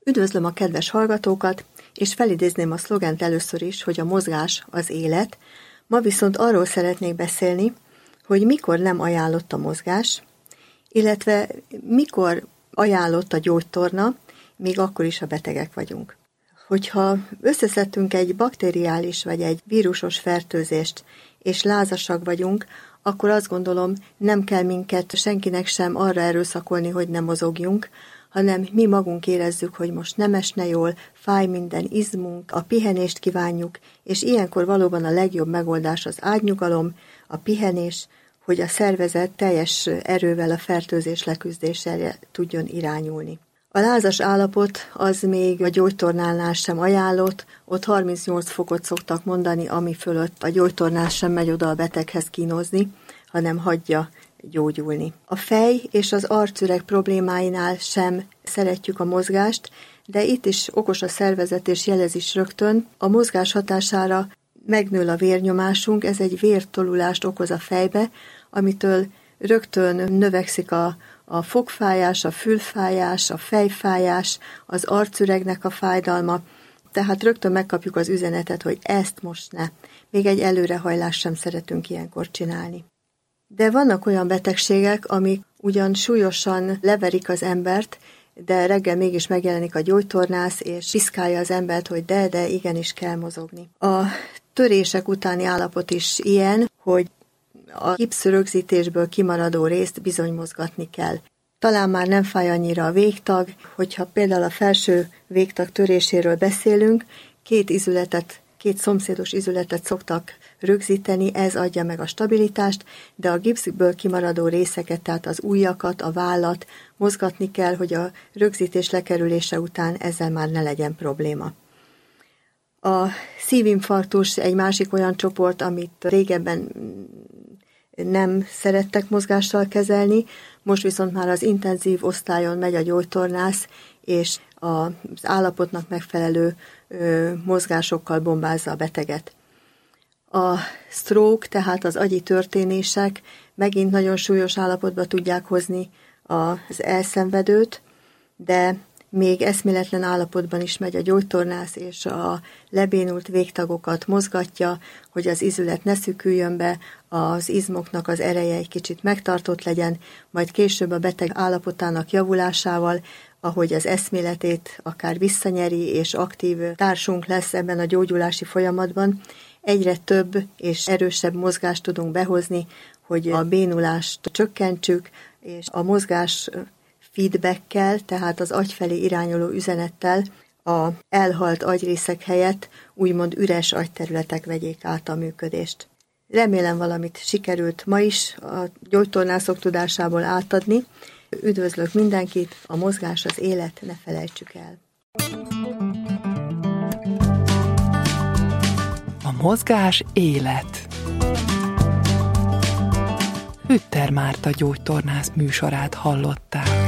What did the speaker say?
Üdvözlöm a kedves hallgatókat, és felidézném a szlogent először is, hogy a mozgás az élet. Ma viszont arról szeretnék beszélni, hogy mikor nem ajánlott a mozgás, illetve mikor ajánlott a gyógytorna, még akkor is, ha betegek vagyunk. Hogyha összeszedtünk egy bakteriális vagy egy vírusos fertőzést, és lázasak vagyunk, akkor azt gondolom, nem kell minket senkinek sem arra erőszakolni, hogy ne mozogjunk, hanem mi magunk érezzük, hogy most nem esne jól, fáj minden izmunk, a pihenést kívánjuk, és ilyenkor valóban a legjobb megoldás az ágynyugalom, a pihenés, hogy a szervezet teljes erővel a fertőzés leküzdésére tudjon irányulni. A lázas állapot az még a gyógytornánál sem ajánlott, ott 38 fokot szoktak mondani, ami fölött a gyógytornán sem megy oda a beteghez kínozni, hanem hagyja gyógyulni. A fej és az arcüreg problémáinál sem szeretjük a mozgást, de itt is okos a szervezet és jelez is rögtön. A mozgás hatására megnő a vérnyomásunk, ez egy vértolulást okoz a fejbe, amitől rögtön növekszik a fogfájás, a fülfájás, a fejfájás, az arcüregnek a fájdalma, tehát rögtön megkapjuk az üzenetet, hogy ezt most ne. Még egy előrehajlást sem szeretünk ilyenkor csinálni. De vannak olyan betegségek, amik ugyan súlyosan leverik az embert, de reggel mégis megjelenik a gyógytornász, és piszkálja az embert, hogy de igenis kell mozogni. A törések utáni állapot is ilyen, hogy a gipszrögzítésből kimaradó részt bizony mozgatni kell. Talán már nem fáj annyira a végtag, hogyha például a felső végtag töréséről beszélünk, két szomszédos izületet szoktak rögzíteni, ez adja meg a stabilitást, de a gipszből kimaradó részeket, tehát az ujjakat, a vállat mozgatni kell, hogy a rögzítés lekerülése után ezzel már ne legyen probléma. A szívinfarktus egy másik olyan csoport, amit régebben nem szerettek mozgással kezelni, most viszont már az intenzív osztályon megy a gyógytornász, és az állapotnak megfelelő mozgásokkal bombázza a beteget. A stroke, tehát az agyi történések megint nagyon súlyos állapotba tudják hozni az elszenvedőt, de még eszméletlen állapotban is megy a gyógytornász, és a lebénult végtagokat mozgatja, hogy az izület ne szűküljön be, az izmoknak az ereje egy kicsit megtartott legyen, majd később a beteg állapotának javulásával, ahogy az eszméletét akár visszanyeri, és aktív társunk lesz ebben a gyógyulási folyamatban, egyre több és erősebb mozgást tudunk behozni, hogy a bénulást csökkentsük, és a mozgás feedbackkel, tehát az agy felé irányuló üzenettel a elhalt agyrészek helyett úgymond üres agyterületek vegyék át a működést. Remélem valamit sikerült ma is a gyógytornászok tudásából átadni. Üdvözlök mindenkit, a mozgás az élet, ne felejtsük el. A mozgás élet. Hütter Márta gyógytornász műsorát hallották.